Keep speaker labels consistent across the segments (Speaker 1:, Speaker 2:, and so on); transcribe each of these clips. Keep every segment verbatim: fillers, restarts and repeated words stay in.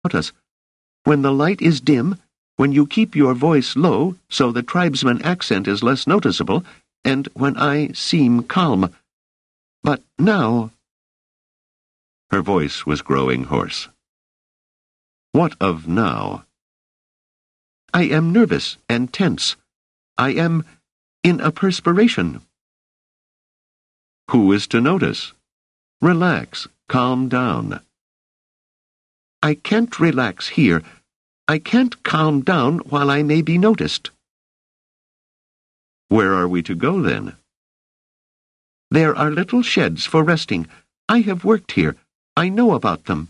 Speaker 1: us. When the light is dim, when you keep your voice low so the tribesman accent is less noticeable, and when I seem calm. But now—" Her voice was growing hoarse. "What of now?" "I am nervous and tense. I am in a perspiration." "Who is to notice? Relax, calm down." "I can't relax here. I can't calm down while I may be noticed." "Where are we to go, then?" "There are little sheds for resting. I have worked here. I know about them."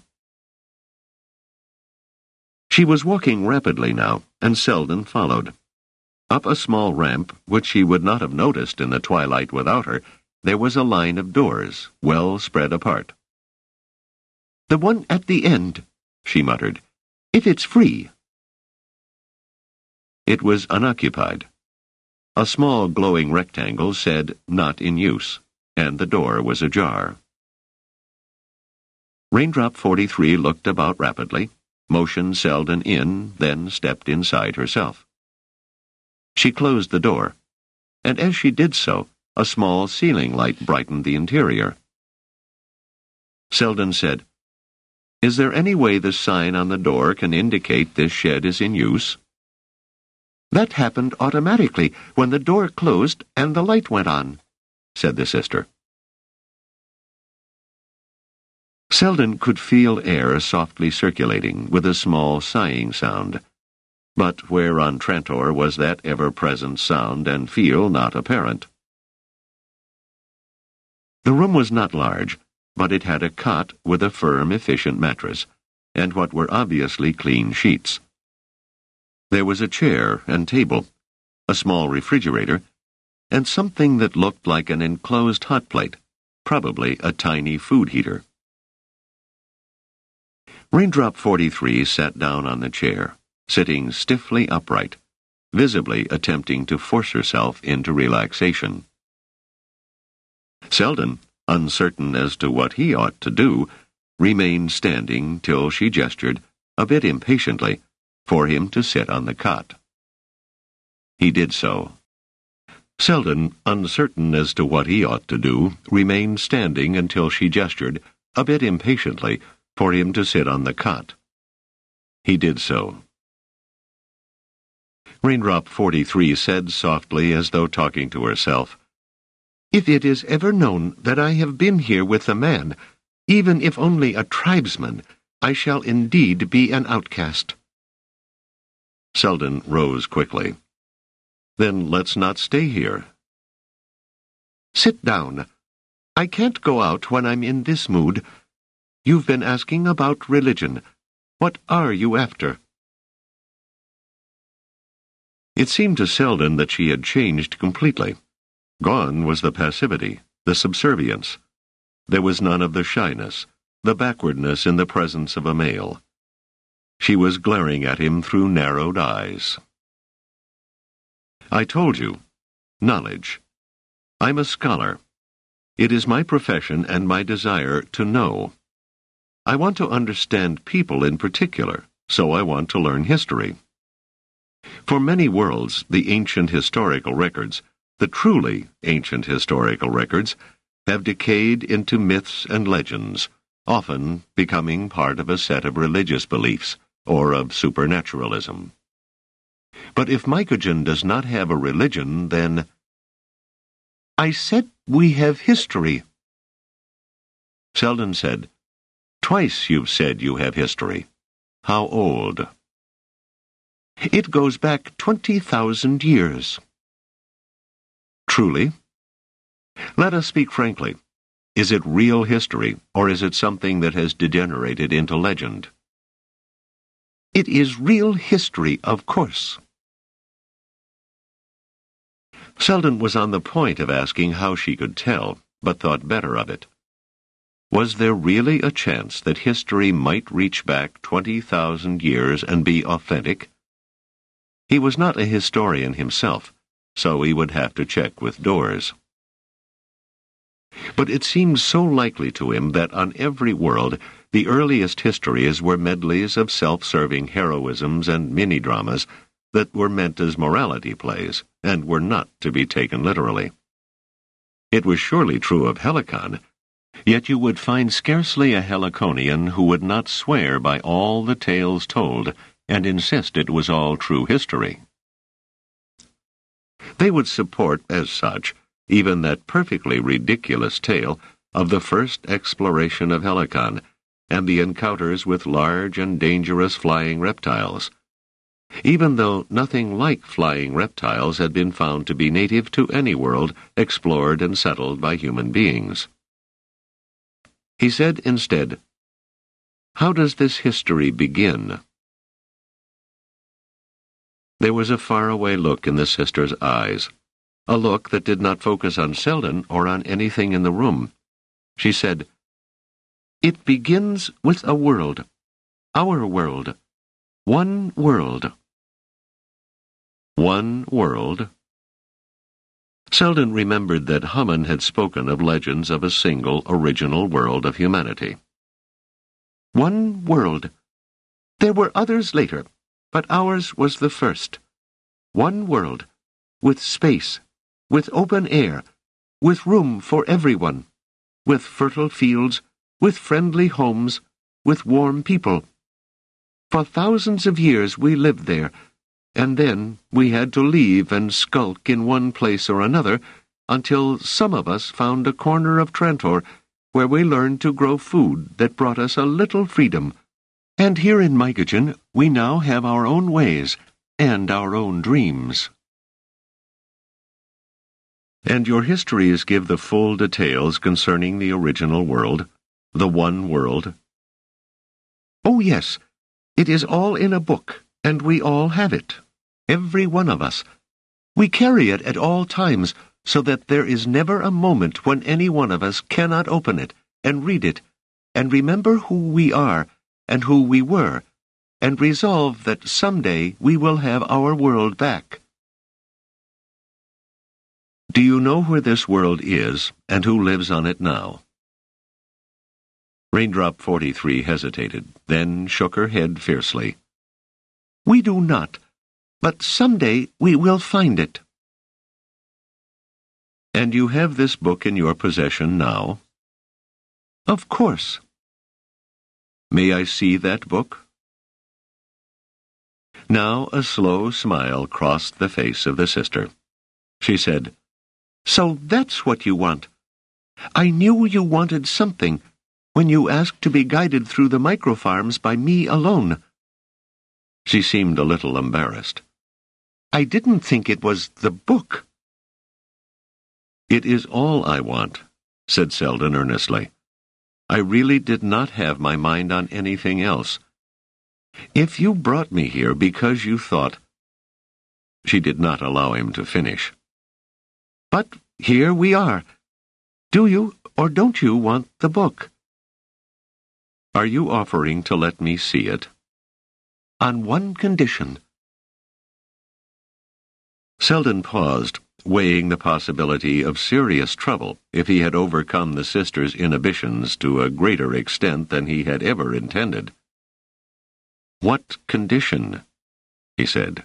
Speaker 1: She was walking rapidly now, and Selden followed. Up a small ramp, which she would not have noticed in the twilight without her, there was a line of doors, well spread apart. "The one at the end," she muttered, "if it's free." It was unoccupied. A small glowing rectangle said, "Not in use," and the door was ajar. Raindrop forty-three looked about rapidly, motioned Selden in, then stepped inside herself. She closed the door, and as she did so, a small ceiling light brightened the interior. Selden said, "Is there any way the sign on the door can indicate this shed is in use?" "That happened automatically when the door closed and the light went on," said the sister. Selden could feel air softly circulating, with a small sighing sound. But where on Trantor was that ever-present sound and feel not apparent? The room was not large, but it had a cot with a firm, efficient mattress, and what were obviously clean sheets. There was a chair and table, a small refrigerator, and something that looked like an enclosed hot plate, probably a tiny food heater. Raindrop forty-three sat down on the chair, sitting stiffly upright, visibly attempting to force herself into relaxation. Selden, uncertain as to what he ought to do, remained standing till she gestured, a bit impatiently, for him to sit on the cot. He did so. Selden, uncertain as to what he ought to do, remained standing until she gestured, a bit impatiently, for him to sit on the cot. He did so. Raindrop forty-three said softly, as though talking to herself, "If it is ever known that I have been here with a man, even if only a tribesman, I shall indeed be an outcast." Selden rose quickly. "Then let's not stay here." "Sit down. I can't go out when I'm in this mood. You've been asking about religion. What are you after?" It seemed to Selden that she had changed completely. Gone was the passivity, the subservience. There was none of the shyness, the backwardness in the presence of a male. She was glaring at him through narrowed eyes. "I told you. Knowledge. I'm a scholar. It is my profession and my desire to know. I want to understand people in particular, so I want to learn history. For many worlds, the ancient historical records, the truly ancient historical records, have decayed into myths and legends, often becoming part of a set of religious beliefs, or of supernaturalism. But if Mycogen does not have a religion, then—" "I said we have history." Selden said, "Twice you've said you have history. How old?" "It goes back twenty thousand years." "Truly? Let us speak frankly. Is it real history, or is it something that has degenerated into legend?" "It is real history, of course." Selden was on the point of asking how she could tell, but thought better of it. Was there really a chance that history might reach back twenty thousand years and be authentic? He was not a historian himself, so he would have to check with Dors. But it seemed so likely to him that on every world The earliest histories were medleys of self-serving heroisms and mini-dramas that were meant as morality plays and were not to be taken literally. It was surely true of Helicon, yet you would find scarcely a Heliconian who would not swear by all the tales told and insist it was all true history. They would support, as such, even that perfectly ridiculous tale of the first exploration of Helicon and the encounters with large and dangerous flying reptiles, even though nothing like flying reptiles had been found to be native to any world explored and settled by human beings. He said instead, "How does this history begin?" There was a faraway look in the sister's eyes, a look that did not focus on Selden or on anything in the room. She said, "It begins with a world, our world, one world." One world? Selden remembered that Hamann had spoken of legends of a single original world of humanity. One world. There were others later, but ours was the first. One world, with space, with open air, with room for everyone, with fertile fields, with friendly homes, with warm people. For thousands of years we lived there, and then we had to leave and skulk in one place or another until some of us found a corner of Trantor where we learned to grow food that brought us a little freedom. And here in Mycogen we now have our own ways and our own dreams. And your histories give the full details concerning the original world, the one world? Oh, yes. It is all in a book, and we all have it. Every one of us. We carry it at all times, so that there is never a moment when any one of us cannot open it, and read it, and remember who we are, and who we were, and resolve that someday we will have our world back. Do you know where this world is, and who lives on it now? Raindrop forty-three hesitated, then shook her head fiercely. We do not, but someday we will find it. And you have this book in your possession now? Of course. May I see that book? Now a slow smile crossed the face of the sister. She said, So that's what you want. I knew you wanted something when you asked to be guided through the microfarms by me alone. She seemed a little embarrassed. I didn't think it was the book. It is all I want, said Selden earnestly. I really did not have my mind on anything else. If you brought me here because you thought... She did not allow him to finish. But here we are. Do you or don't you want the book? Are you offering to let me see it? On one condition. Selden paused, weighing the possibility of serious trouble if he had overcome the sister's inhibitions to a greater extent than he had ever intended. What condition? He said.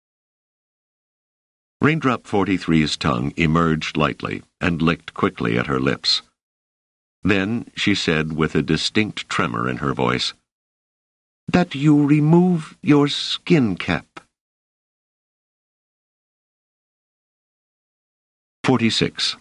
Speaker 1: Raindrop forty-three's tongue emerged lightly and licked quickly at her lips. Then she said with a distinct tremor in her voice, That you remove your skin cap. forty-six.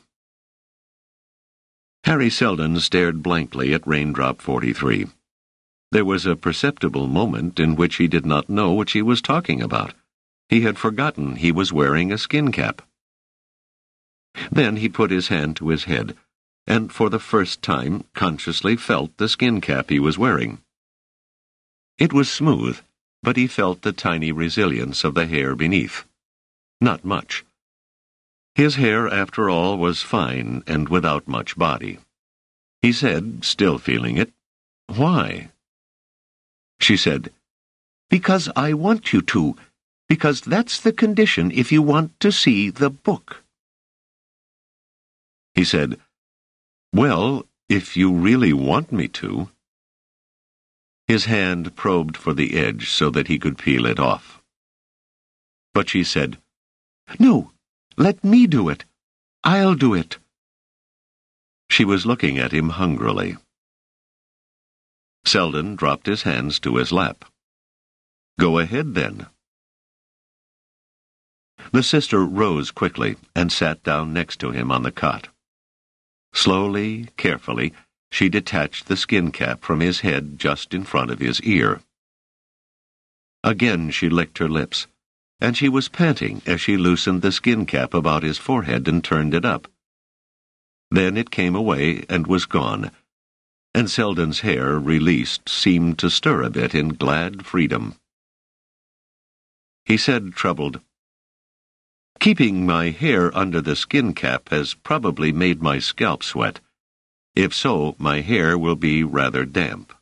Speaker 1: Harry Selden stared blankly at Raindrop forty-three. There was a perceptible moment in which he did not know what she was talking about. He had forgotten he was wearing a skin cap. Then he put his hand to his head, and for the first time consciously felt the skin cap he was wearing. It was smooth, but he felt the tiny resilience of the hair beneath. Not much. His hair, after all, was fine and without much body. He said, still feeling it, Why? She said, Because I want you to, because that's the condition if you want to see the book. He said, Well, if you really want me to. His hand probed for the edge so that he could peel it off. But she said, "No, let me do it. I'll do it." She was looking at him hungrily. Selden dropped his hands to his lap. "Go ahead, then." The sister rose quickly and sat down next to him on the cot. Slowly, carefully, she detached the skin cap from his head just in front of his ear. Again she licked her lips, and she was panting as she loosened the skin cap about his forehead and turned it up. Then it came away and was gone, and Selden's hair, released, seemed to stir a bit in glad freedom. He said, troubled, "Keeping my hair under the skin cap has probably made my scalp sweat. If so, my hair will be rather damp."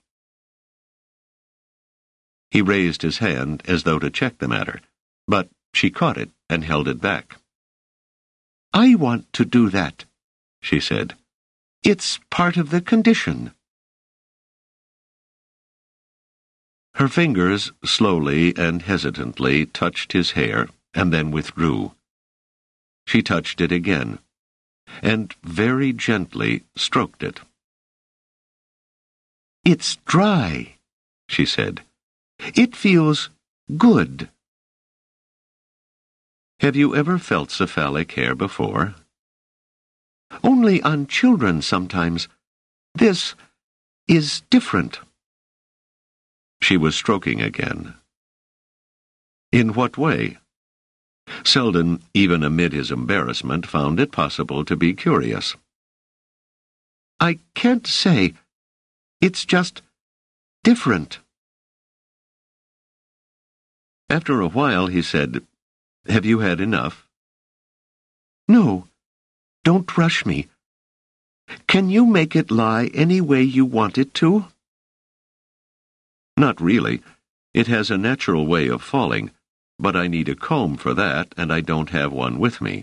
Speaker 1: He raised his hand as though to check the matter, but she caught it and held it back. "I want to do that," she said. "It's part of the condition." Her fingers slowly and hesitantly touched his hair and then withdrew. She touched it again, and very gently stroked it. "It's dry," she said. "It feels good." "Have you ever felt cephalic hair before?" "Only on children sometimes. This is different." She was stroking again. "In what way?" Selden, even amid his embarrassment, found it possible to be curious. "I can't say. It's just different." After a while he said, "Have you had enough?" "No. Don't rush me. Can you make it lie any way you want it to?" "Not really. It has a natural way of falling, but I need a comb for that, and I don't have one with me."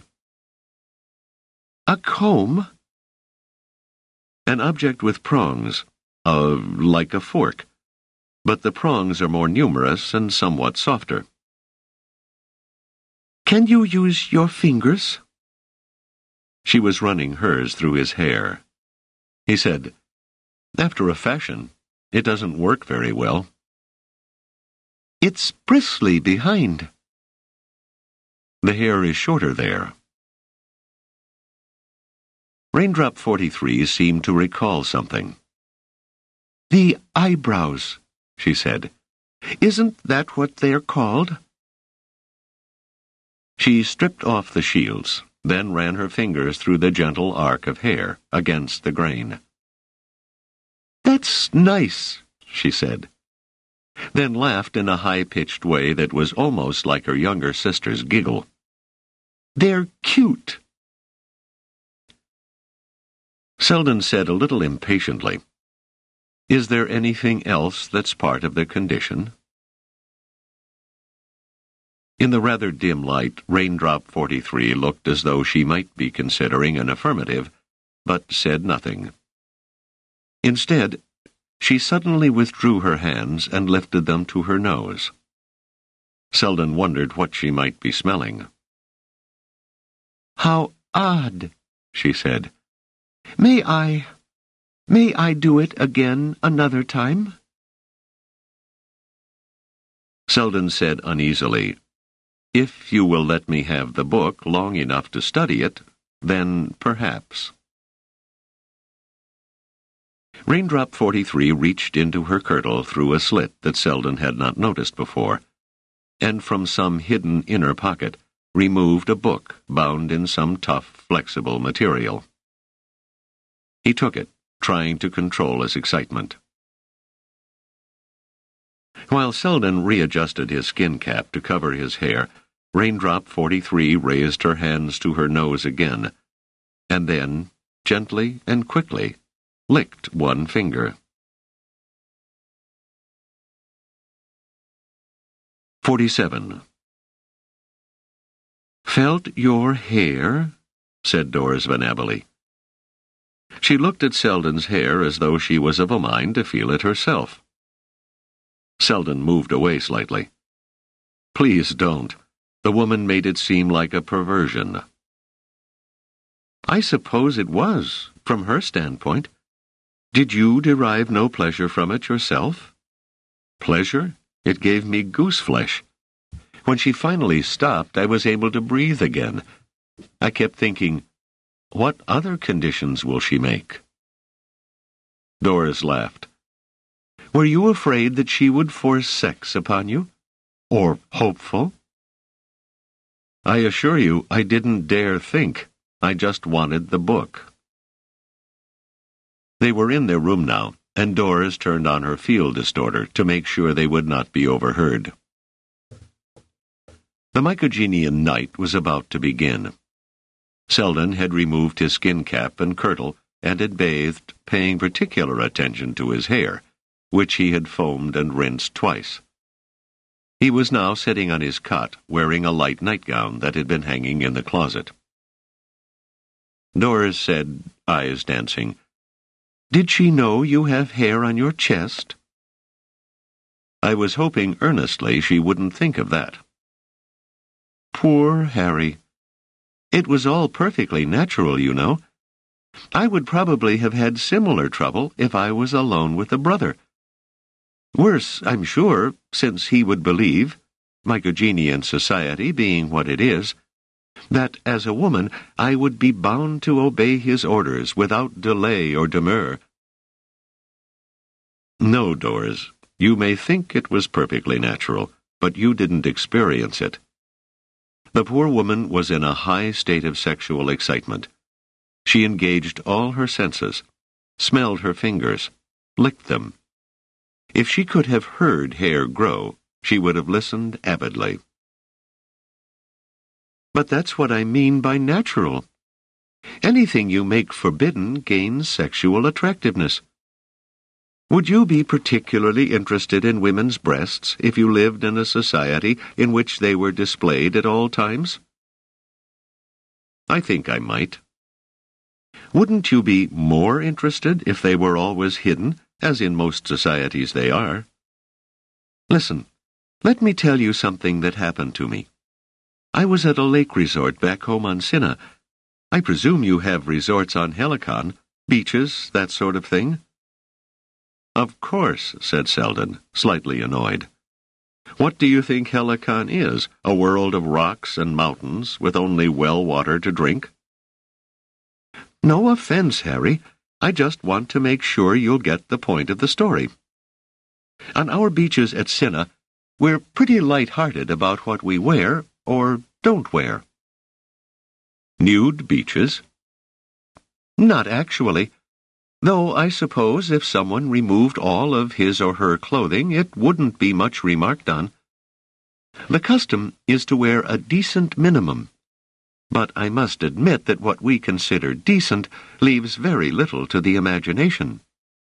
Speaker 1: "A comb?" "An object with prongs, uh, like a fork, but the prongs are more numerous and somewhat softer." "Can you use your fingers?" She was running hers through his hair. He said, "After a fashion. It doesn't work very well." "It's bristly behind." "The hair is shorter there." Raindrop forty-three seemed to recall something. "The eyebrows," she said. "Isn't that what they're called?" She stripped off the shields, then ran her fingers through the gentle arc of hair against the grain. "That's nice," she said, then laughed in a high-pitched way that was almost like her younger sister's giggle. "They're cute." Selden said a little impatiently, "Is there anything else that's part of the condition?" In the rather dim light, Raindrop forty-three looked as though she might be considering an affirmative, but said nothing. Instead, she suddenly withdrew her hands and lifted them to her nose. Selden wondered what she might be smelling. "How odd," she said. May I... may I do it again another time?" Selden said uneasily, "If you will let me have the book long enough to study it, then perhaps." Raindrop forty-three reached into her kirtle through a slit that Selden had not noticed before, and from some hidden inner pocket removed a book bound in some tough, flexible material. He took it, trying to control his excitement. While Selden readjusted his skin cap to cover his hair, Raindrop forty-three raised her hands to her nose again, and then, gently and quickly, licked one finger. Forty-seven. "Felt your hair?" said Doris Van Abele. She looked at Selden's hair as though she was of a mind to feel it herself. Selden moved away slightly. Please don't. The woman made it seem like a perversion. I suppose it was, from her standpoint. Did you derive no pleasure from it yourself? Pleasure? It gave me gooseflesh. When she finally stopped, I was able to breathe again. I kept thinking, what other conditions will she make? Doris laughed. Were you afraid that she would force sex upon you? Or hopeful? I assure you, I didn't dare think. I just wanted the book. They were in their room now, and Doris turned on her field distorter to make sure they would not be overheard. The Mycogenian night was about to begin. Selden had removed his skin cap and kirtle and had bathed, paying particular attention to his hair, which he had foamed and rinsed twice. He was now sitting on his cot, wearing a light nightgown that had been hanging in the closet. Doris said, eyes dancing, Did she know you have hair on your chest? I was hoping earnestly she wouldn't think of that. Poor Harry. It was all perfectly natural, you know. I would probably have had similar trouble if I was alone with a brother. Worse, I'm sure, since he would believe, Mycogenian society being what it is, that as a woman I would be bound to obey his orders without delay or demur. No, Doris, you may think it was perfectly natural, but you didn't experience it. The poor woman was in a high state of sexual excitement. She engaged all her senses, smelled her fingers, licked them. If she could have heard hair grow, she would have listened avidly. But that's what I mean by natural. Anything you make forbidden gains sexual attractiveness. Would you be particularly interested in women's breasts if you lived in a society in which they were displayed at all times? I think I might. Wouldn't you be more interested if they were always hidden, as in most societies they are? Listen, let me tell you something that happened to me. I was at a lake resort back home on Cinna. I presume you have resorts on Helicon, beaches, that sort of thing? Of course, said Selden, slightly annoyed. What do you think Helicon is, a world of rocks and mountains with only well water to drink? No offense, Harry. I just want to make sure you'll get the point of the story. On our beaches at Cinna, we're pretty light-hearted about what we wear or don't wear. Nude beaches? Not actually. Though I suppose if someone removed all of his or her clothing, it wouldn't be much remarked on. The custom is to wear a decent minimum. But I must admit that what we consider decent leaves very little to the imagination.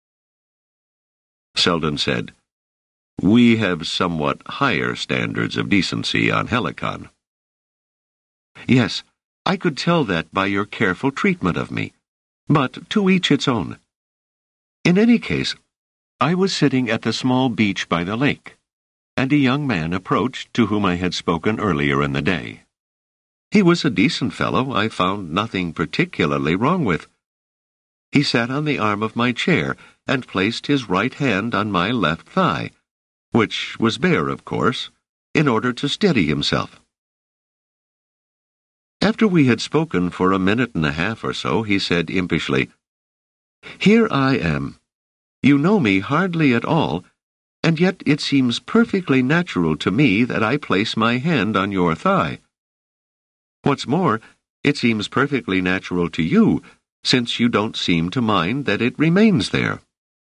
Speaker 1: Selden said, We have somewhat higher standards of decency on Helicon. Yes, I could tell that by your careful treatment of me. But to each its own. In any case, I was sitting at the small beach by the lake, and a young man approached to whom I had spoken earlier in the day. He was a decent fellow I found nothing particularly wrong with. He sat on the arm of my chair and placed his right hand on my left thigh, which was bare, of course, in order to steady himself. After we had spoken for a minute and a half or so, he said impishly, Here I am. You know me hardly at all, and yet it seems perfectly natural to me that I place my hand on your thigh. What's more, it seems perfectly natural to you, since you don't seem to mind that it remains there.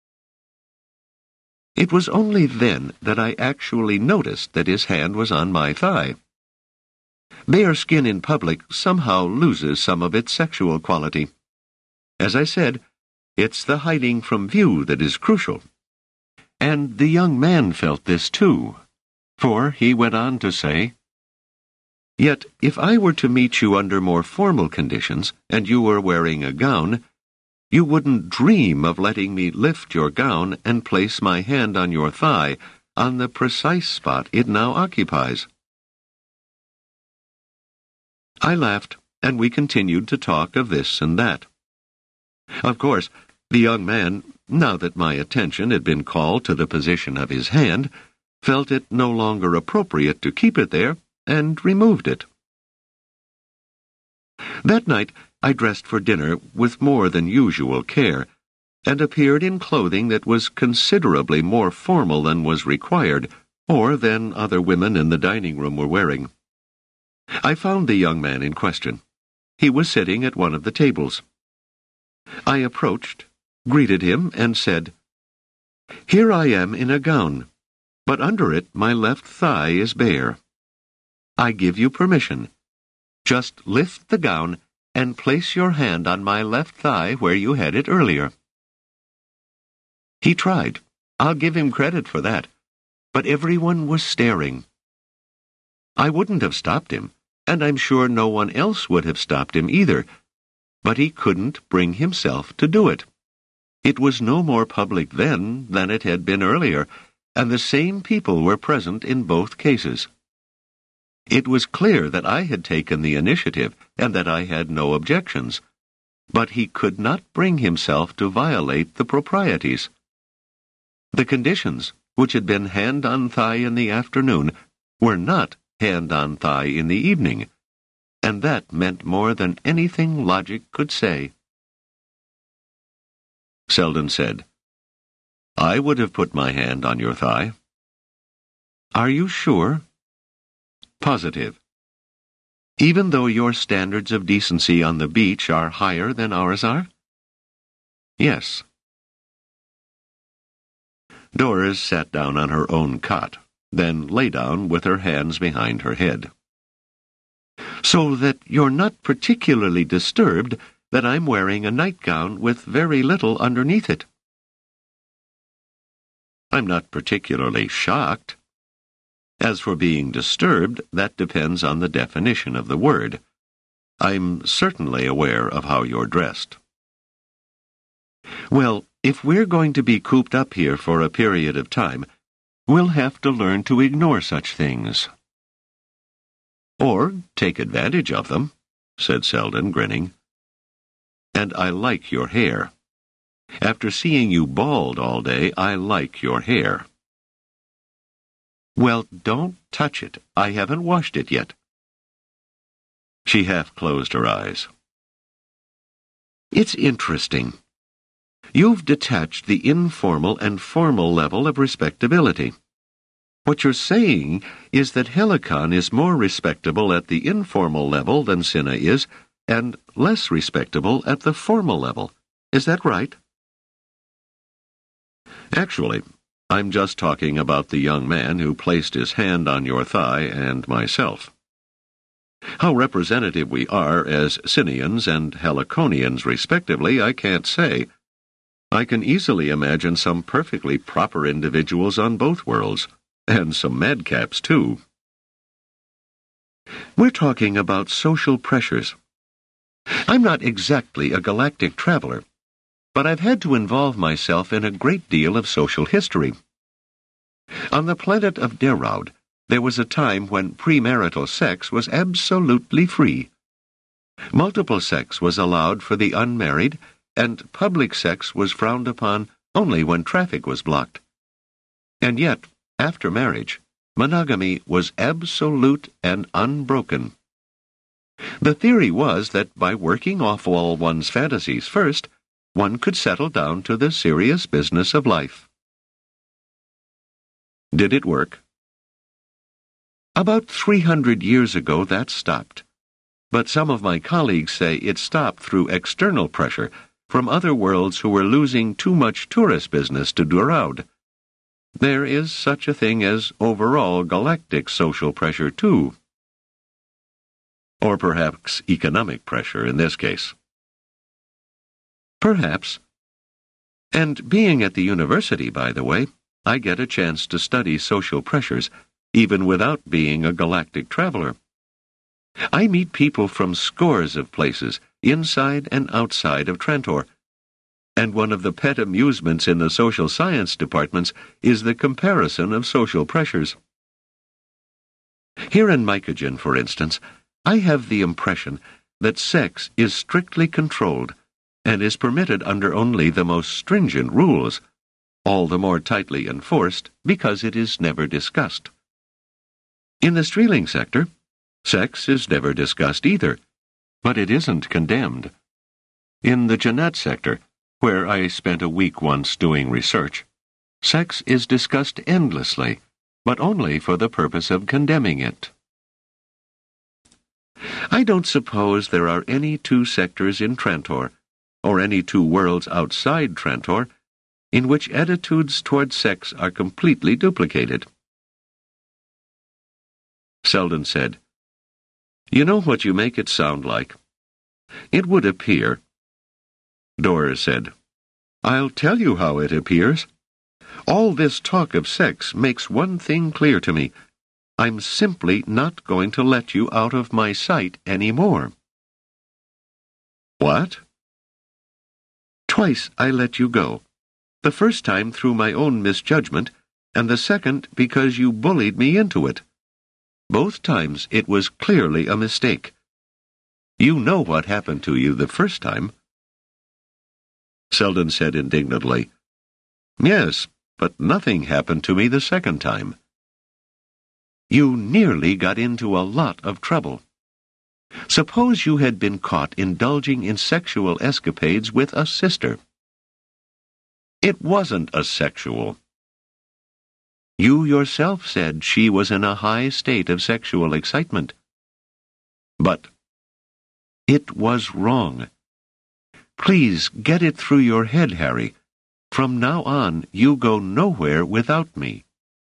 Speaker 1: It was only then that I actually noticed that his hand was on my thigh. Bare skin in public somehow loses some of its sexual quality. As I said, it's the hiding from view that is crucial. And the young man felt this too, for he went on to say, Yet if I were to meet you under more formal conditions, and you were wearing a gown, you wouldn't dream of letting me lift your gown and place my hand on your thigh on the precise spot it now occupies. I laughed, and we continued to talk of this and that. Of course, the young man, now that my attention had been called to the position of his hand, felt it no longer appropriate to keep it there, and removed it. That night I dressed for dinner with more than usual care, and appeared in clothing that was considerably more formal than was required, or than other women in the dining room were wearing. I found the young man in question. He was sitting at one of the tables. I approached, greeted him, and said, "Here I am in a gown, but under it my left thigh is bare. I give you permission. Just lift the gown and place your hand on my left thigh where you had it earlier." He tried. I'll give him credit for that. But everyone was staring. I wouldn't have stopped him, and I'm sure no one else would have stopped him either, but he couldn't bring himself to do it. It was no more public then than it had been earlier, and the same people were present in both cases. It was clear that I had taken the initiative and that I had no objections, but he could not bring himself to violate the proprieties. The conditions, which had been hand on thigh in the afternoon, were not hand on thigh in the evening, and that meant more than anything logic could say. Selden said, "I would have put my hand on your thigh." "Are you sure?" "Positive. Even though your standards of decency on the beach are higher than ours are?" "Yes." Doris sat down on her own cot, then lay down with her hands behind her head. "So that you're not particularly disturbed that I'm wearing a nightgown with very little underneath it?" "I'm not particularly shocked. As for being disturbed, that depends on the definition of the word. I'm certainly aware of how you're dressed." "Well, if we're going to be cooped up here for a period of time, we'll have to learn to ignore such things." "Or take advantage of them," said Selden, grinning. "And I like your hair. After seeing you bald all day, I like your hair." "Well, don't touch it. I haven't washed it yet." She half closed her eyes. "It's interesting. You've detached the informal and formal level of respectability. What you're saying is that Helicon is more respectable at the informal level than Cinna is, and less respectable at the formal level. Is that right?" "Actually, I'm just talking about the young man who placed his hand on your thigh and myself. How representative we are as Cinnians and Heliconians, respectively, I can't say. I can easily imagine some perfectly proper individuals on both worlds, and some madcaps, too." "We're talking about social pressures. I'm not exactly a galactic traveler, but I've had to involve myself in a great deal of social history. On the planet of Deraud, there was a time when premarital sex was absolutely free. Multiple sex was allowed for the unmarried, and public sex was frowned upon only when traffic was blocked. And yet, after marriage, monogamy was absolute and unbroken. The theory was that by working off all one's fantasies first, one could settle down to the serious business of life." "Did it work?" "About three hundred years ago that stopped. But some of my colleagues say it stopped through external pressure from other worlds who were losing too much tourist business to Deraud. There is such a thing as overall galactic social pressure, too. Or perhaps economic pressure in this case." "Perhaps. And being at the university, by the way, I get a chance to study social pressures, even without being a galactic traveler. I meet people from scores of places, inside and outside of Trantor, And one of the pet amusements in the social science departments is the comparison of social pressures. Here in Mycogen, for instance, I have the impression that sex is strictly controlled and is permitted under only the most stringent rules, all the more tightly enforced because it is never discussed. In the Streeling sector, sex is never discussed either, but it isn't condemned. In the Jeanette sector, where I spent a week once doing research, sex is discussed endlessly, but only for the purpose of condemning it. I don't suppose there are any two sectors in Trantor, or any two worlds outside Trantor, in which attitudes toward sex are completely duplicated. Selden said, "You know what you make it sound like. It would appear." Doris said, "I'll tell you how it appears. All this talk of sex makes one thing clear to me. I'm simply not going to let you out of my sight any more." "What?" "Twice I let you go. The first time through my own misjudgment, and the second because you bullied me into it. Both times it was clearly a mistake. You know what happened to you the first time." Selden said indignantly, "Yes, but nothing happened to me the second time." "You nearly got into a lot of trouble. Suppose you had been caught indulging in sexual escapades with a sister." "It wasn't a sexual." "You yourself said she was in a high state of sexual excitement." "But it was wrong. Please get it through your head, Harry. From now on, you go nowhere without me."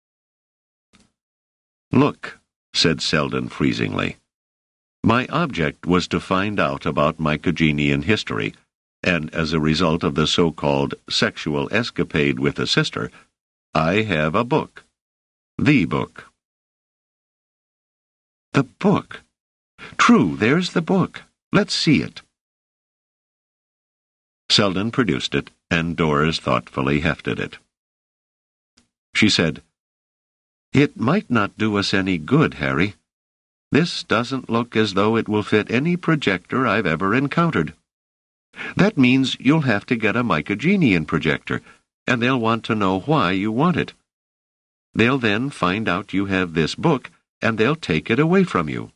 Speaker 1: "Look," said Selden freezingly, "my object was to find out about Mycogenian history, and as a result of the so-called sexual escapade with a sister, I have a book. The book." "The book? True, there's the book. Let's see it." Selden produced it, and Doris thoughtfully hefted it. She said, "It might not do us any good, Harry. This doesn't look as though it will fit any projector I've ever encountered. That means you'll have to get a Mycogenian projector, and they'll want to know why you want it. They'll then find out you have this book, and they'll take it away from you."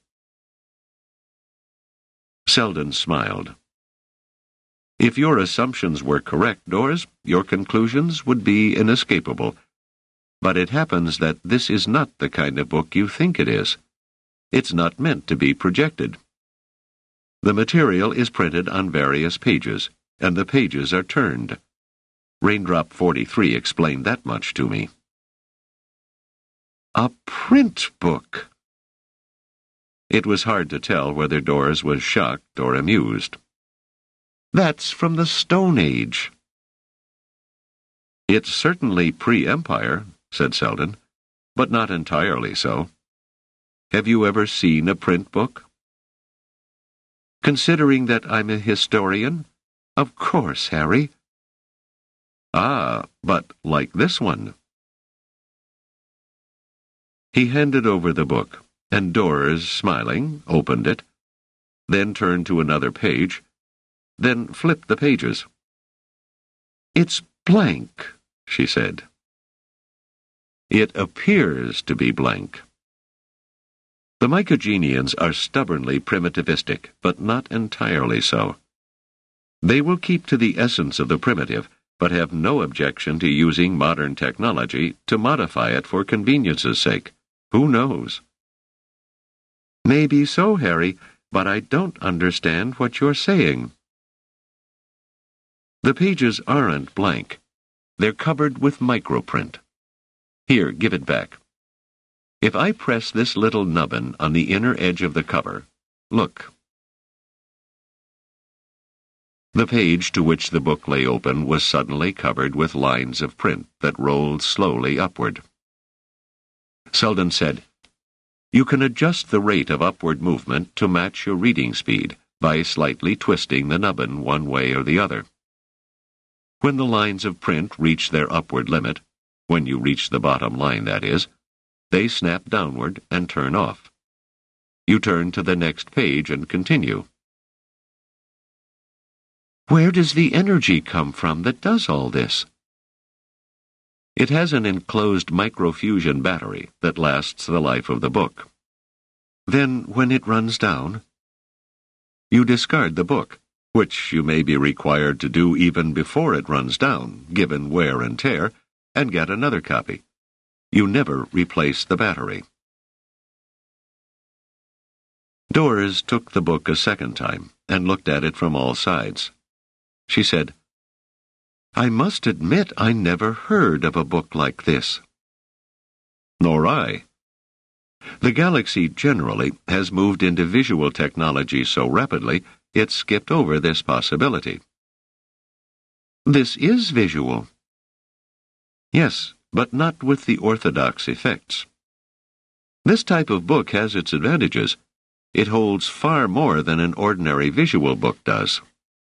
Speaker 1: Selden smiled. "If your assumptions were correct, Doris, your conclusions would be inescapable. But it happens that this is not the kind of book you think it is. It's not meant to be projected. The material is printed on various pages, and the pages are turned. Raindrop forty-three explained that much to me." "A print book!" It was hard to tell whether Doris was shocked or amused. "That's from the Stone Age." "It's certainly pre-Empire," said Selden, "but not entirely so. Have you ever seen a print book?" "Considering that I'm a historian? Of course, Harry." "Ah, but like this one." He handed over the book, and Doris, smiling, opened it, then turned to another page, then flipped the pages. "It's blank," she said. "It appears to be blank." The Mycogenians are stubbornly primitivistic, but not entirely so. They will keep to the essence of the primitive, but have no objection to using modern technology to modify it for convenience's sake. Who knows? "Maybe so, Harry, but I don't understand what you're saying." "The pages aren't blank. They're covered with microprint. Here, give it back. If I press this little nubbin on the inner edge of the cover, look." The page to which the book lay open was suddenly covered with lines of print that rolled slowly upward. Selden said, "You can adjust the rate of upward movement to match your reading speed by slightly twisting the nubbin one way or the other." When the lines of print reach their upward limit, when you reach the bottom line, that is, they snap downward and turn off. You turn to the next page and continue. Where does the energy come from that does all this? It has an enclosed microfusion battery that lasts the life of the book. Then, when it runs down, you discard the book, which you may be required to do even before it runs down, given wear and tear, and get another copy. You never replace the battery. Doris took the book a second time and looked at it from all sides. She said, I must admit I never heard of a book like this. Nor I. The galaxy generally has moved into visual technology so rapidly it skipped over this possibility. This is visual. Yes, but not with the orthodox effects. This type of book has its advantages. It holds far more than an ordinary visual book does.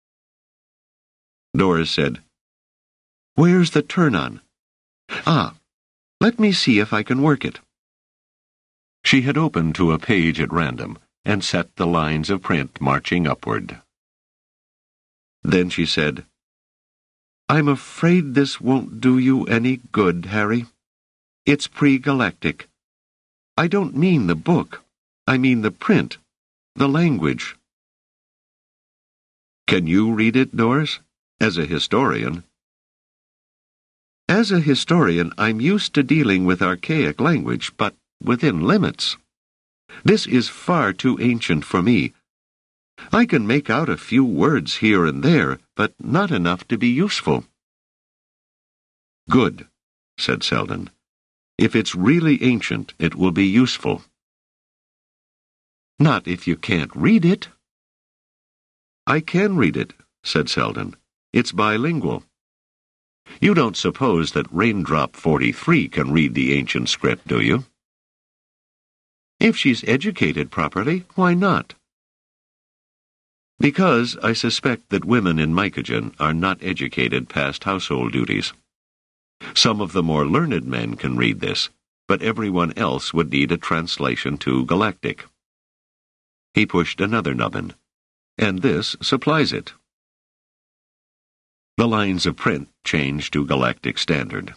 Speaker 1: Doris said, Where's the turn-on? Ah, let me see if I can work it. She had opened to a page at random and set the lines of print marching upward. Then she said, I'm afraid this won't do you any good, Harry. It's pre-galactic. I don't mean the book. I mean the print, the language. Can you read it, Doris? As a historian. As a historian, I'm used to dealing with archaic language, but within limits. This is far too ancient for me. I can make out a few words here and there, but not enough to be useful. Good, said Selden. If it's really ancient, it will be useful. Not if you can't read it. I can read it, said Selden. It's bilingual. You don't suppose that Raindrop forty-three can read the ancient script, do you? If she's educated properly, why not? Because I suspect that women in Mycogen are not educated past household duties. Some of the more learned men can read this, but everyone else would need a translation to Galactic. He pushed another nubbin, and this supplies it. The lines of print changed to Galactic Standard.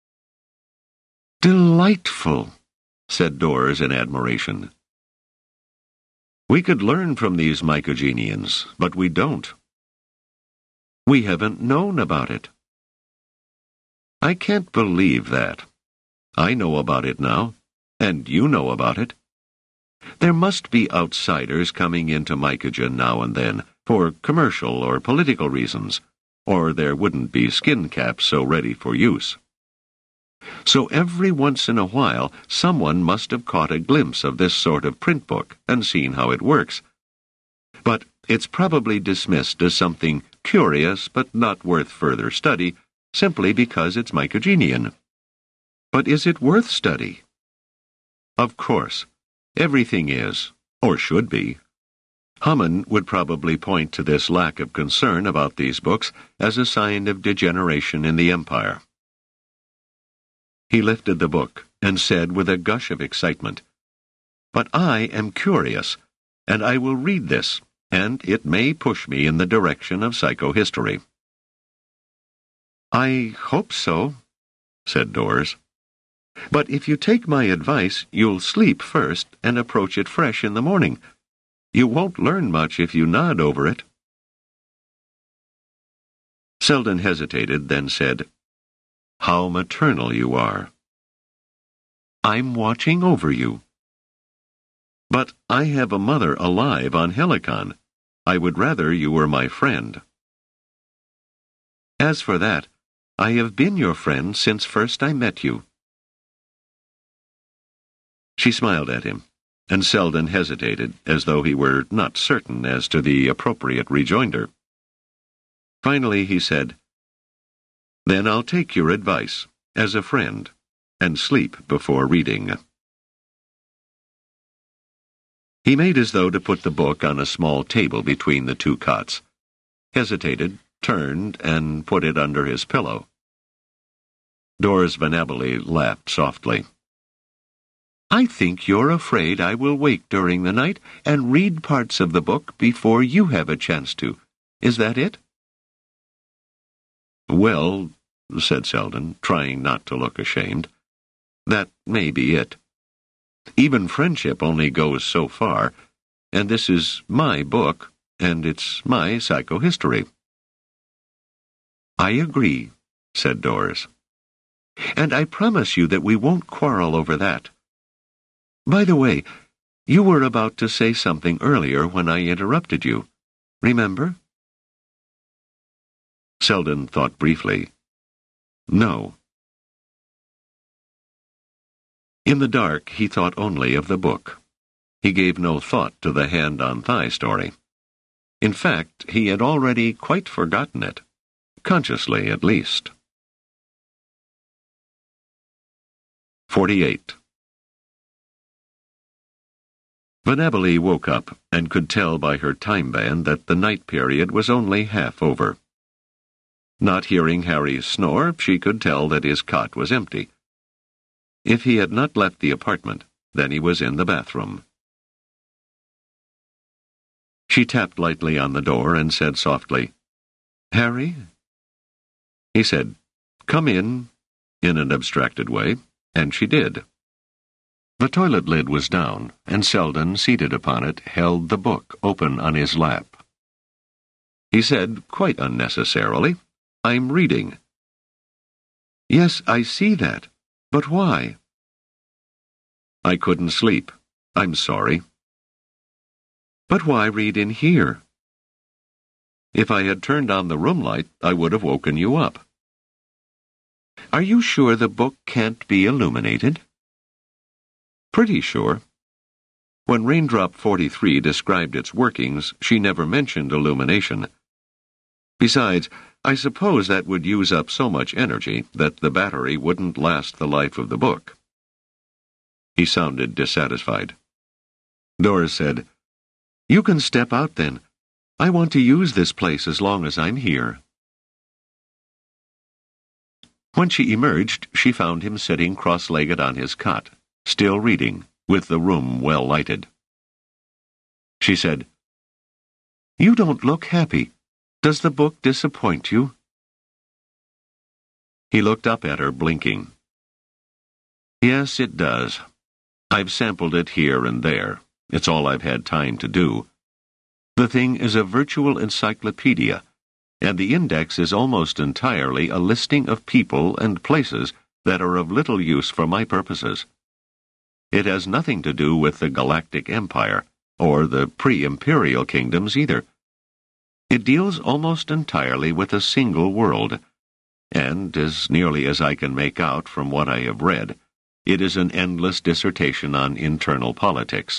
Speaker 1: Delightful, said Doris in admiration. We could learn from these Mycogenians, but we don't. We haven't known about it. I can't believe that. I know about it now, and you know about it. There must be outsiders coming into Mycogen now and then, for commercial or political reasons, or there wouldn't be skin caps so ready for use. So every once in a while, someone must have caught a glimpse of this sort of print book and seen how it works. But it's probably dismissed as something curious but not worth further study, simply because it's Mycogenian. But is it worth study? Of course. Everything is, or should be. Hammond would probably point to this lack of concern about these books as a sign of degeneration in the Empire. He lifted the book and said with a gush of excitement, But I am curious, and I will read this, and it may push me in the direction of psychohistory. I hope so, said Doris. But if you take my advice, you'll sleep first and approach it fresh in the morning. You won't learn much if you nod over it. Selden hesitated, then said, How maternal you are. I'm watching over you. But I have a mother alive on Helicon. I would rather you were my friend. As for that, I have been your friend since first I met you. She smiled at him, and Selden hesitated, as though he were not certain as to the appropriate rejoinder. Finally he said, Then I'll take your advice, as a friend, and sleep before reading. He made as though to put the book on a small table between the two cots, hesitated, turned and put it under his pillow. Doris Venabile laughed softly. "I think you're afraid I will wake during the night and read parts of the book before you have a chance to. Is that it?" "Well," said Selden, trying not to look ashamed, "that may be it. Even friendship only goes so far, and this is my book, and it's my psychohistory." "I agree," said Doris. "And I promise you that we won't quarrel over that. By the way, you were about to say something earlier when I interrupted you. Remember?" Selden thought briefly. "No." In the dark, he thought only of the book. He gave no thought to the hand-on-thigh story. In fact, he had already quite forgotten it, consciously at least. forty-eight. Venabile woke up and could tell by her time band that the night period was only half over. Not hearing Harry's snore, she could tell that his cot was empty. If he had not left the apartment, then he was in the bathroom. She tapped lightly on the door and said softly, "Harry?" He said, "Come in," in an abstracted way, and she did. The toilet lid was down, and Selden, seated upon it, held the book open on his lap. He said, quite unnecessarily, "I'm reading." "Yes, I see that. But why?" "I couldn't sleep. I'm sorry." "But why read in here?" "If I had turned on the room light, I would have woken you up." "Are you sure the book can't be illuminated?" "Pretty sure. When Raindrop forty-three described its workings, she never mentioned illumination. Besides, I suppose that would use up so much energy that the battery wouldn't last the life of the book." He sounded dissatisfied. Doris said, "You can step out then. I want to use this place as long as I'm here." When she emerged, she found him sitting cross-legged on his cot, still reading, with the room well lighted. She said, "You don't look happy. Does the book disappoint you?" He looked up at her, blinking. "Yes, it does. I've sampled it here and there. It's all I've had time to do. The thing is a virtual encyclopedia, and the index is almost entirely a listing of people and places that are of little use for my purposes. It has nothing to do with the Galactic Empire, or the pre-imperial kingdoms either. It deals almost entirely with a single world, and, as nearly as I can make out from what I have read, it is an endless dissertation on internal politics."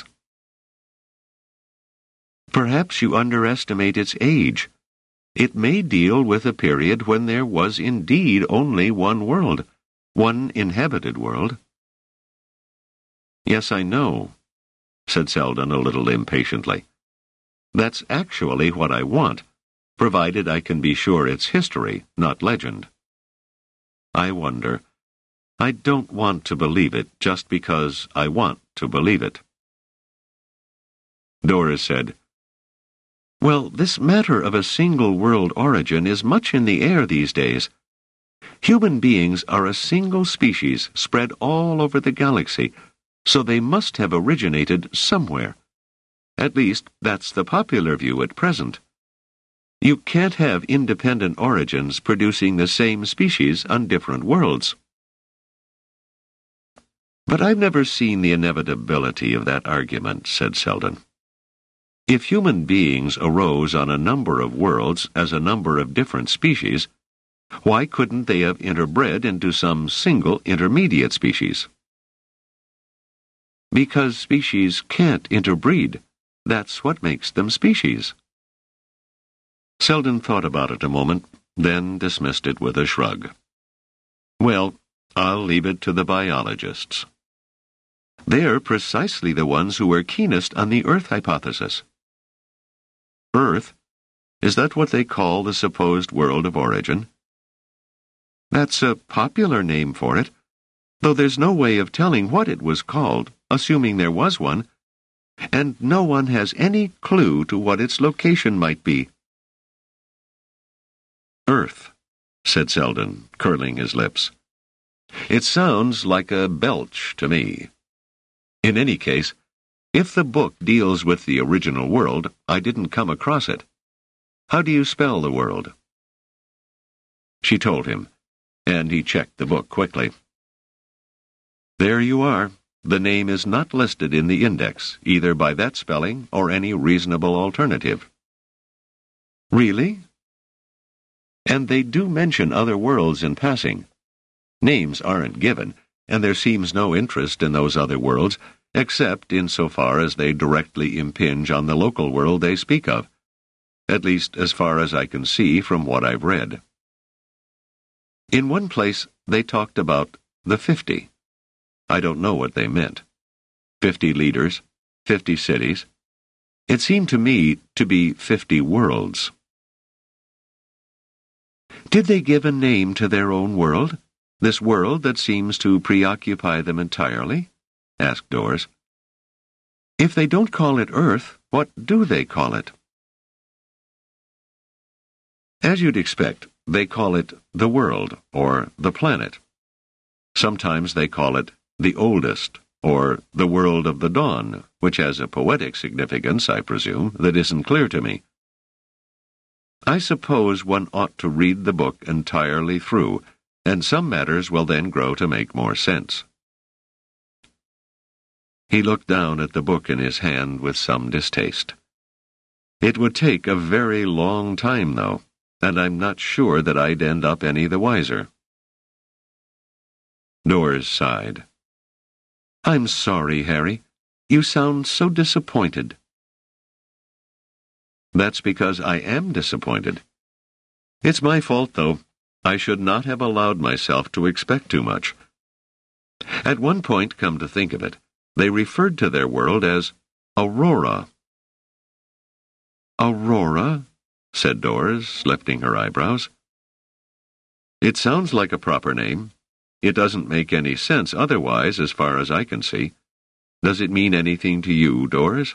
Speaker 1: "Perhaps you underestimate its age. It may deal with a period when there was indeed only one world, one inhabited world." "Yes, I know," said Selden a little impatiently. "That's actually what I want, provided I can be sure it's history, not legend. I wonder. I don't want to believe it just because I want to believe it." Doris said, "Well, this matter of a single-world origin is much in the air these days. Human beings are a single species spread all over the galaxy, so they must have originated somewhere. At least, that's the popular view at present. You can't have independent origins producing the same species on different worlds." "But I've never seen the inevitability of that argument," said Selden. "If human beings arose on a number of worlds as a number of different species, why couldn't they have interbred into some single intermediate species?" "Because species can't interbreed. That's what makes them species." Selden thought about it a moment, then dismissed it with a shrug. "Well, I'll leave it to the biologists. They're precisely the ones who are keenest on the Earth hypothesis." "Earth? Is that what they call the supposed world of origin? That's a popular name for it, though there's no way of telling what it was called, assuming there was one, and no one has any clue to what its location might be. Earth, said Selden, curling his lips. It sounds like a belch to me. In any case, if the book deals with the original world, I didn't come across it. How do you spell the world? She told him, and he checked the book quickly. There you are. The name is not listed in the index, either by that spelling or any reasonable alternative. Really? And they do mention other worlds in passing. Names aren't given, and there seems no interest in those other worlds, except insofar as they directly impinge on the local world they speak of, at least as far as I can see from what I've read. In one place, they talked about the fifty. I don't know what they meant. Fifty leaders, fifty cities. It seemed to me to be fifty worlds. Did they give a name to their own world? This world that seems to preoccupy them entirely? Asked Doris. If they don't call it Earth, what do they call it? As you'd expect, they call it the world, or the planet. Sometimes they call it the oldest, or the world of the dawn, which has a poetic significance, I presume, that isn't clear to me. I suppose one ought to read the book entirely through, and some matters will then grow to make more sense. He looked down at the book in his hand with some distaste. It would take a very long time, though, and I'm not sure that I'd end up any the wiser. Doris sighed. I'm sorry, Harry. You sound so disappointed. That's because I am disappointed. It's my fault, though. I should not have allowed myself to expect too much. At one point, come to think of it, they referred to their world as Aurora. Aurora? Said Doris, lifting her eyebrows. It sounds like a proper name. It doesn't make any sense otherwise, as far as I can see. Does it mean anything to you, Doris?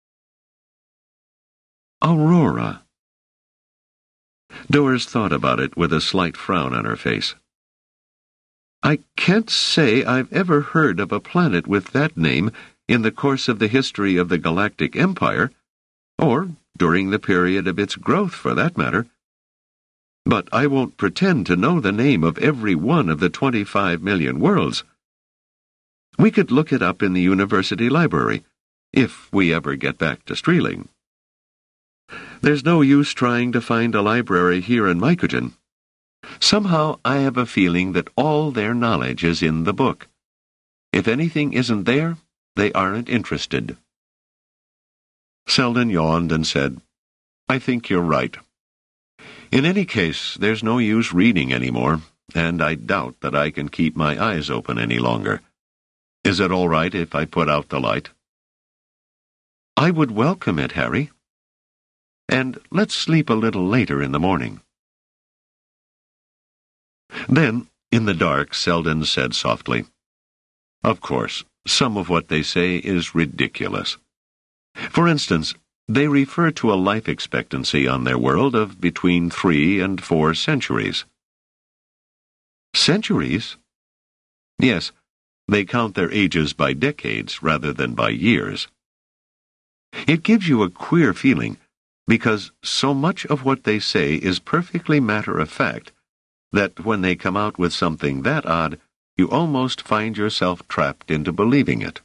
Speaker 1: Aurora. Doris thought about it with a slight frown on her face. I can't say I've ever heard of a planet with that name in the course of the history of the Galactic Empire, or during the period of its growth, for that matter. But I won't pretend to know the name of every one of the twenty-five million worlds. We could look it up in the university library, if we ever get back to Streeling. There's no use trying to find a library here in Mycogen. Somehow I have a feeling that all their knowledge is in the book. If anything isn't there, they aren't interested. Selden yawned and said, I think you're right. In any case, there's no use reading any more, and I doubt that I can keep my eyes open any longer. Is it all right if I put out the light? I would welcome it, Harry. And let's sleep a little later in the morning. Then, in the dark, Selden said softly, Of course, some of what they say is ridiculous. For instance, they refer to a life expectancy on their world of between three and four centuries. Centuries? Yes, they count their ages by decades rather than by years. It gives you a queer feeling, because so much of what they say is perfectly matter-of-fact that when they come out with something that odd, you almost find yourself trapped into believing it.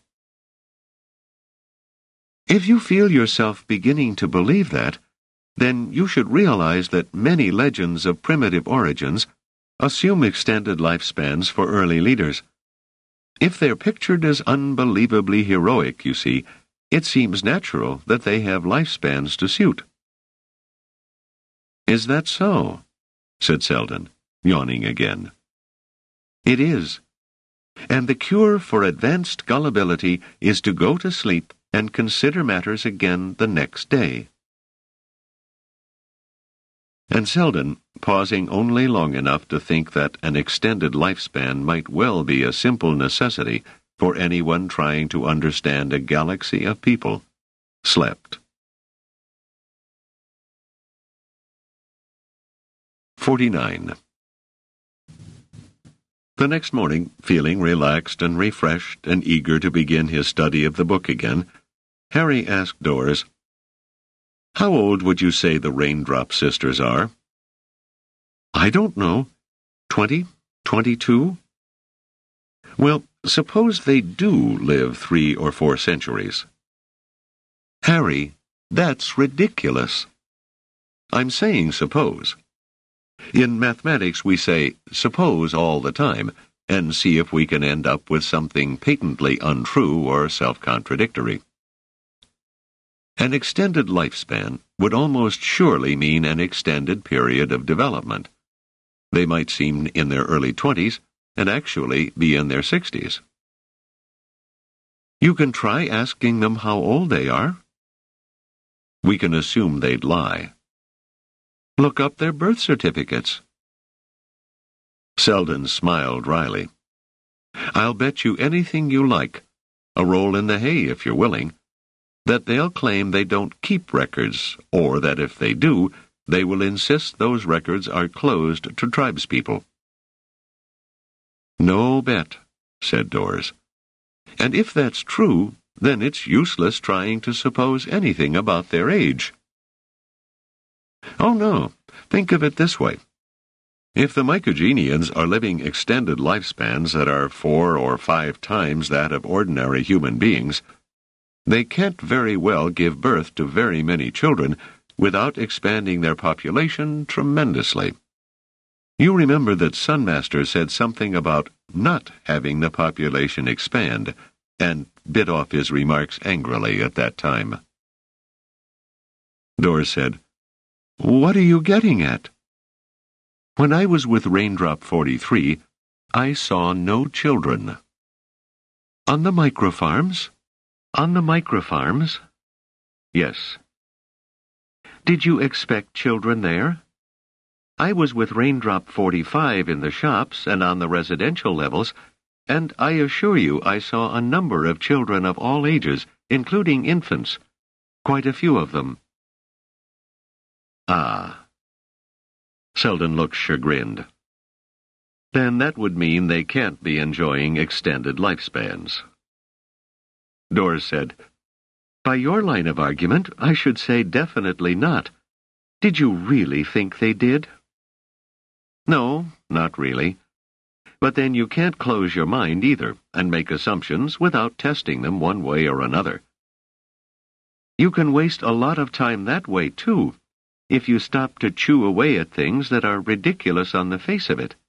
Speaker 1: If you feel yourself beginning to believe that, then you should realize that many legends of primitive origins assume extended lifespans for early leaders. If they're pictured as unbelievably heroic, you see, it seems natural that they have lifespans to suit. Is that so? Said Selden, yawning again. It is. And the cure for advanced gullibility is to go to sleep and consider matters again the next day. And Selden, pausing only long enough to think that an extended lifespan might well be a simple necessity for anyone trying to understand a galaxy of people, slept. forty-nine. The next morning, feeling relaxed and refreshed and eager to begin his study of the book again, Harry asked Doris, "How old would you say the Raindrop sisters are?" "I don't know. Twenty? Twenty-two?" "Well, suppose they do live three or four centuries." "Harry, that's ridiculous." "I'm saying suppose. In mathematics we say suppose all the time, and see if we can end up with something patently untrue or self-contradictory. An extended lifespan would almost surely mean an extended period of development. They might seem in their early twenties and actually be in their sixties. You can try asking them how old they are. We can assume they'd lie. Look up their birth certificates. Selden smiled wryly. I'll bet you anything you like, a roll in the hay if you're willing, that they'll claim they don't keep records, or that if they do, they will insist those records are closed to tribespeople. No bet, said Doris. And if that's true, then it's useless trying to suppose anything about their age. Oh no, think of it this way. If the Mycogenians are living extended lifespans that are four or five times that of ordinary human beings, they can't very well give birth to very many children without expanding their population tremendously. You remember that Sunmaster said something about not having the population expand, and bit off his remarks angrily at that time. Doris said, What are you getting at? When I was with Raindrop forty-three, I saw no children. On the microfarms? On the microfarms? Yes. Did you expect children there? I was with Raindrop forty-five in the shops and on the residential levels, and I assure you I saw a number of children of all ages, including infants, quite a few of them. Ah. Selden looked chagrined. Then that would mean they can't be enjoying extended lifespans. Doris said, By your line of argument, I should say definitely not. Did you really think they did? No, not really. But then you can't close your mind either, and make assumptions without testing them one way or another. You can waste a lot of time that way, too, if you stop to chew away at things that are ridiculous on the face of it.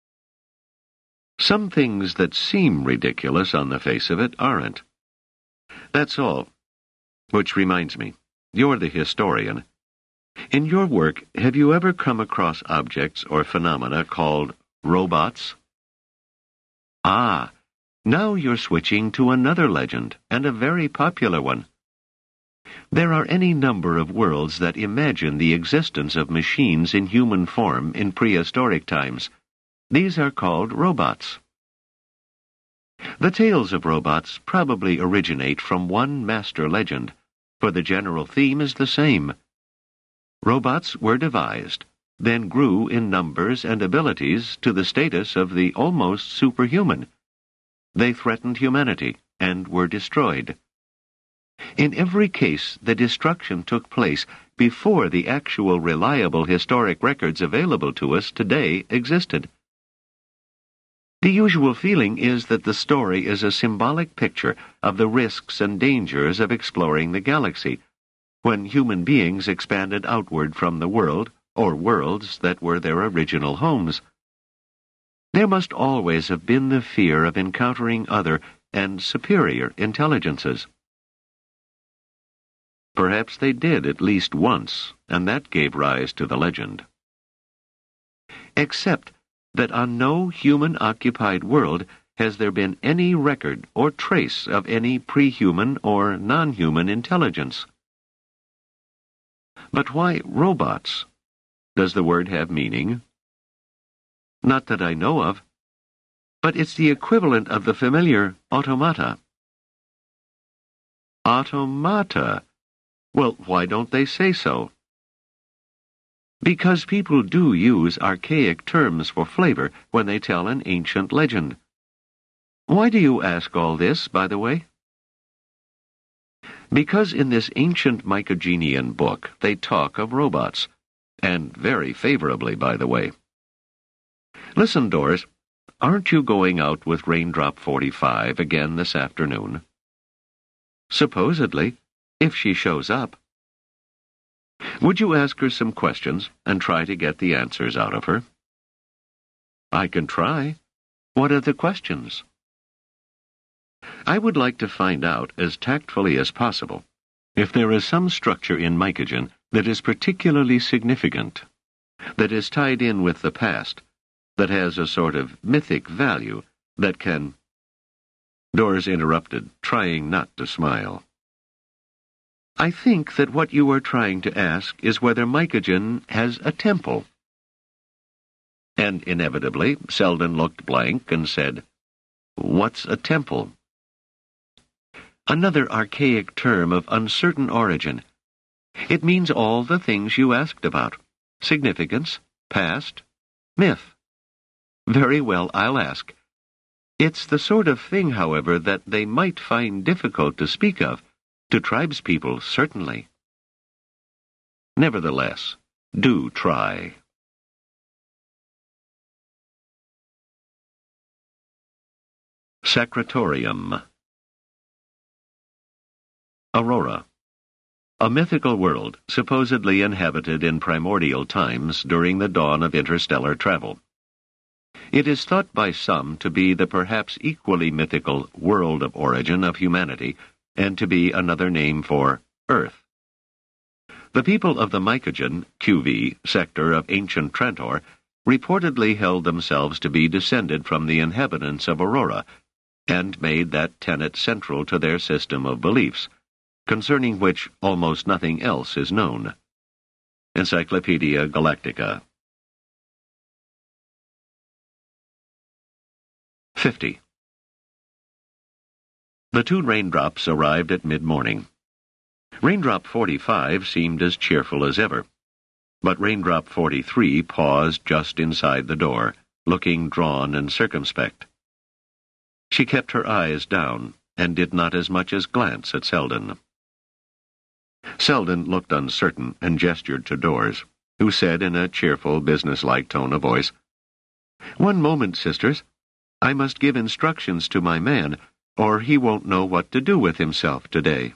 Speaker 1: Some things that seem ridiculous on the face of it aren't. That's all. Which reminds me, you're the historian. In your work, have you ever come across objects or phenomena called robots? Ah, now you're switching to another legend, and a very popular one. There are any number of worlds that imagine the existence of machines in human form in prehistoric times. These are called robots. The tales of robots probably originate from one master legend, for the general theme is the same. Robots were devised, then grew in numbers and abilities to the status of the almost superhuman. They threatened humanity and were destroyed. In every case, the destruction took place before the actual reliable historic records available to us today existed. The usual feeling is that the story is a symbolic picture of the risks and dangers of exploring the galaxy, when human beings expanded outward from the world, or worlds that were their original homes. There must always have been the fear of encountering other and superior intelligences. Perhaps they did at least once, and that gave rise to the legend. Except that on no human-occupied world has there been any record or trace of any pre-human or non-human intelligence. But why robots? Does the word have meaning? Not that I know of. But it's the equivalent of the familiar automata. Automata? Well, why don't they say so? Because people do use archaic terms for flavor when they tell an ancient legend. Why do you ask all this, by the way? Because in this ancient Mycogenian book they talk of robots, and very favorably, by the way. Listen, Doris, aren't you going out with Raindrop forty-five again this afternoon? Supposedly, if she shows up. Would you ask her some questions and try to get the answers out of her? I can try. What are the questions? I would like to find out, as tactfully as possible, if there is some structure in Mycogen that is particularly significant, that is tied in with the past, that has a sort of mythic value, that can... Doris interrupted, trying not to smile. I think that what you are trying to ask is whether Mycogen has a temple. And inevitably, Selden looked blank and said, What's a temple? Another archaic term of uncertain origin. It means all the things you asked about. Significance, past, myth. Very well, I'll ask. It's the sort of thing, however, that they might find difficult to speak of. To tribespeople, certainly. Nevertheless, do try. Secretorium. Aurora. A mythical world supposedly inhabited in primordial times during the dawn of interstellar travel. It is thought by some to be the perhaps equally mythical world of origin of humanity, and to be another name for Earth. The people of the Mycogen, Q V, sector of ancient Trantor reportedly held themselves to be descended from the inhabitants of Aurora, and made that tenet central to their system of beliefs, concerning which almost nothing else is known. Encyclopedia Galactica. fifty. The two raindrops arrived at mid-morning. Raindrop forty-five seemed as cheerful as ever, but Raindrop forty-three paused just inside the door, looking drawn and circumspect. She kept her eyes down, and did not as much as glance at Selden. Selden looked uncertain and gestured to Doris, who said in a cheerful, businesslike tone of voice, One moment, sisters. I must give instructions to my man, or he won't know what to do with himself today.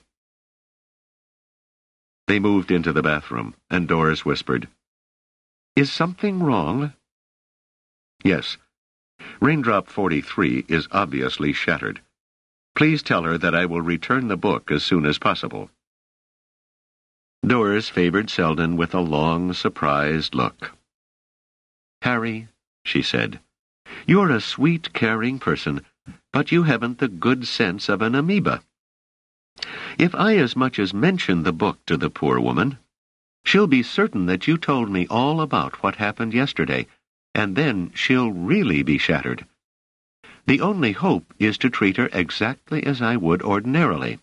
Speaker 1: They moved into the bathroom, and Doris whispered, Is something wrong? Yes. Raindrop forty-three is obviously shattered. Please tell her that I will return the book as soon as possible. Doris favored Selden with a long, surprised look. Harry, she said, you're a sweet, caring person, but you haven't the good sense of an amoeba. If I as much as mention the book to the poor woman, she'll be certain that you told me all about what happened yesterday, and then she'll really be shattered. The only hope is to treat her exactly as I would ordinarily.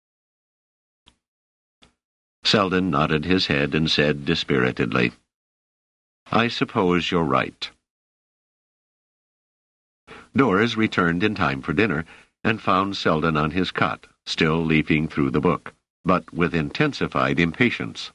Speaker 1: Selden nodded his head and said dispiritedly, I suppose you're right. Doris returned in time for dinner, and found Selden on his cot, still leafing through the book, but with intensified impatience.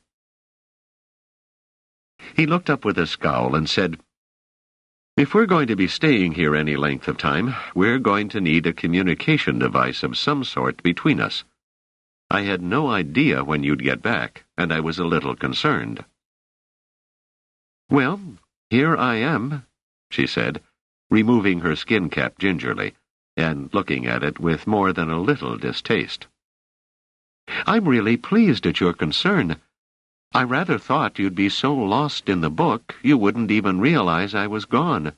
Speaker 1: He looked up with a scowl and said, If we're going to be staying here any length of time, we're going to need a communication device of some sort between us. I had no idea when you'd get back, and I was a little concerned. Well, here I am, she said, removing her skin cap gingerly, and looking at it with more than a little distaste. I'm really pleased at your concern. I rather thought you'd be so lost in the book you wouldn't even realize I was gone.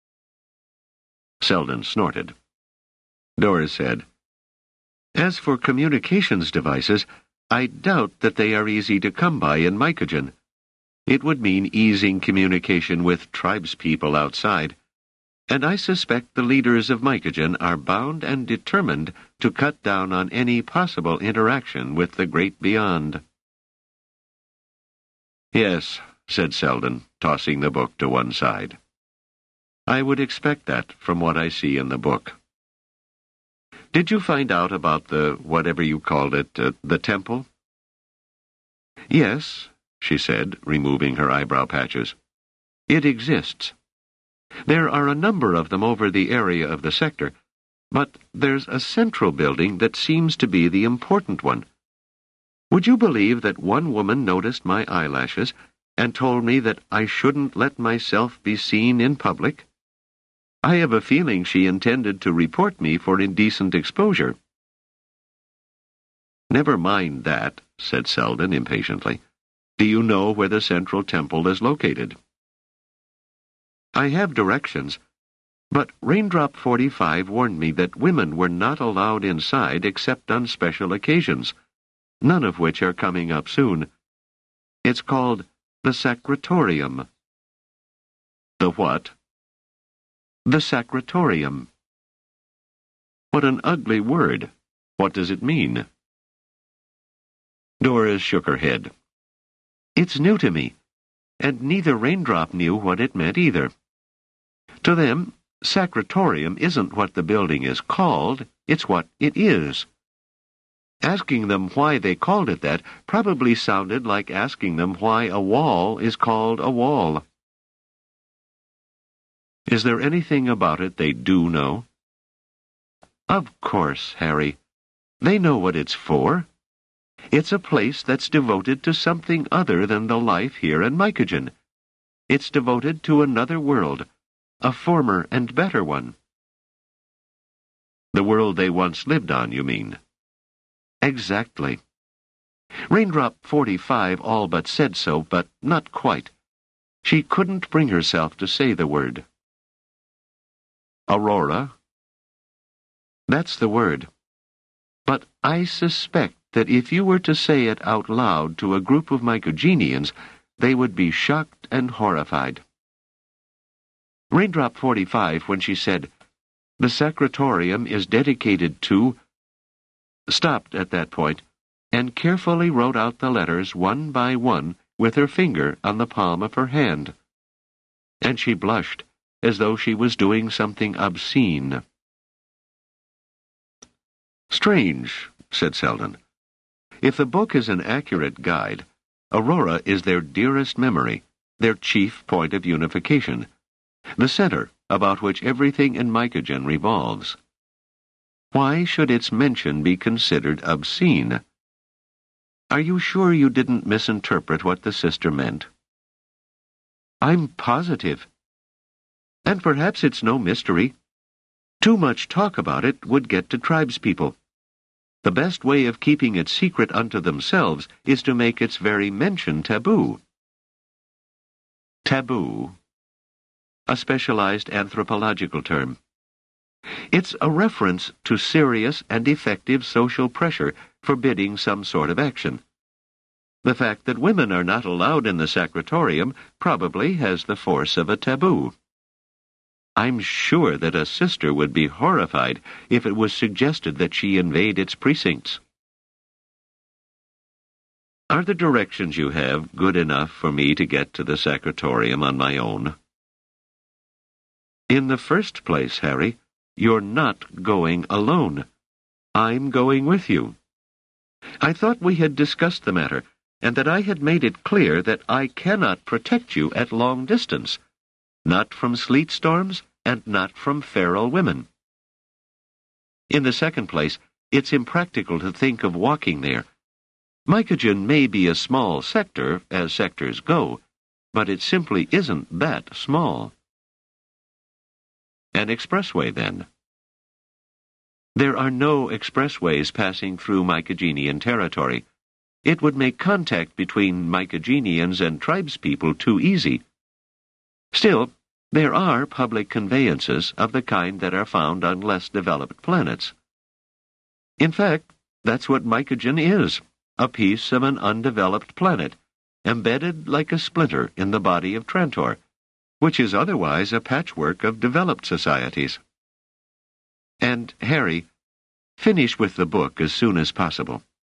Speaker 1: Selden snorted. Doris said, As for communications devices, I doubt that they are easy to come by in Mycogen. It would mean easing communication with tribespeople outside, and I suspect the leaders of Mycogen are bound and determined to cut down on any possible interaction with the great beyond. Yes, said Selden, tossing the book to one side. I would expect that from what I see in the book. Did you find out about the, whatever you called it, uh, the temple? Yes, she said, removing her eyebrow patches. It exists. There are a number of them over the area of the sector, but there's a central building that seems to be the important one. Would you believe that one woman noticed my eyelashes and told me that I shouldn't let myself be seen in public? I have a feeling she intended to report me for indecent exposure. Never mind that, said Selden impatiently. Do you know where the central temple is located? I have directions, but Raindrop forty-five warned me that women were not allowed inside except on special occasions, none of which are coming up soon. It's called the Sacratorium. The what? The Sacratorium. What an ugly word. What does it mean? Doris shook her head. It's new to me, and neither Raindrop knew what it meant either. To them, Sacratorium isn't what the building is called, it's what it is. Asking them why they called it that probably sounded like asking them why a wall is called a wall. Is there anything about it they do know? Of course, Harry. They know what it's for. It's a place that's devoted to something other than the life here in Mycogen. It's devoted to another world, a former and better one. The world they once lived on, you mean? Exactly. Raindrop forty-five all but said so, but not quite. She couldn't bring herself to say the word. Aurora? That's the word. But I suspect that if you were to say it out loud to a group of Mycogenians, they would be shocked and horrified. Raindrop forty-five, when she said, "The Sacratorium is dedicated to," stopped at that point and carefully wrote out the letters one by one with her finger on the palm of her hand. And she blushed, as though she was doing something obscene. Strange, said Selden. If the book is an accurate guide, Aurora is their dearest memory, their chief point of unification, the center about which everything in Mycogen revolves. Why should its mention be considered obscene? Are you sure you didn't misinterpret what the sister meant? I'm positive. And perhaps it's no mystery. Too much talk about it would get to tribespeople. The best way of keeping it secret unto themselves is to make its very mention taboo. Taboo. A specialized anthropological term. It's a reference to serious and effective social pressure forbidding some sort of action. The fact that women are not allowed in the Sacratorium probably has the force of a taboo. I'm sure that a sister would be horrified if it was suggested that she invade its precincts. Are the directions you have good enough for me to get to the Sacratorium on my own? In the first place, Harry, you're not going alone. I'm going with you. I thought we had discussed the matter, and that I had made it clear that I cannot protect you at long distance, not from sleet storms and not from feral women. In the second place, it's impractical to think of walking there. Mycogen may be a small sector, as sectors go, but it simply isn't that small. An expressway, then. There are no expressways passing through Mycogenian territory. It would make contact between Mycogenians and tribespeople too easy. Still, there are public conveyances of the kind that are found on less developed planets. In fact, that's what Mycogen is, a piece of an undeveloped planet, embedded like a splinter in the body of Trantor, which is otherwise a patchwork of developed societies. And, Harry, finish with the book as soon as possible.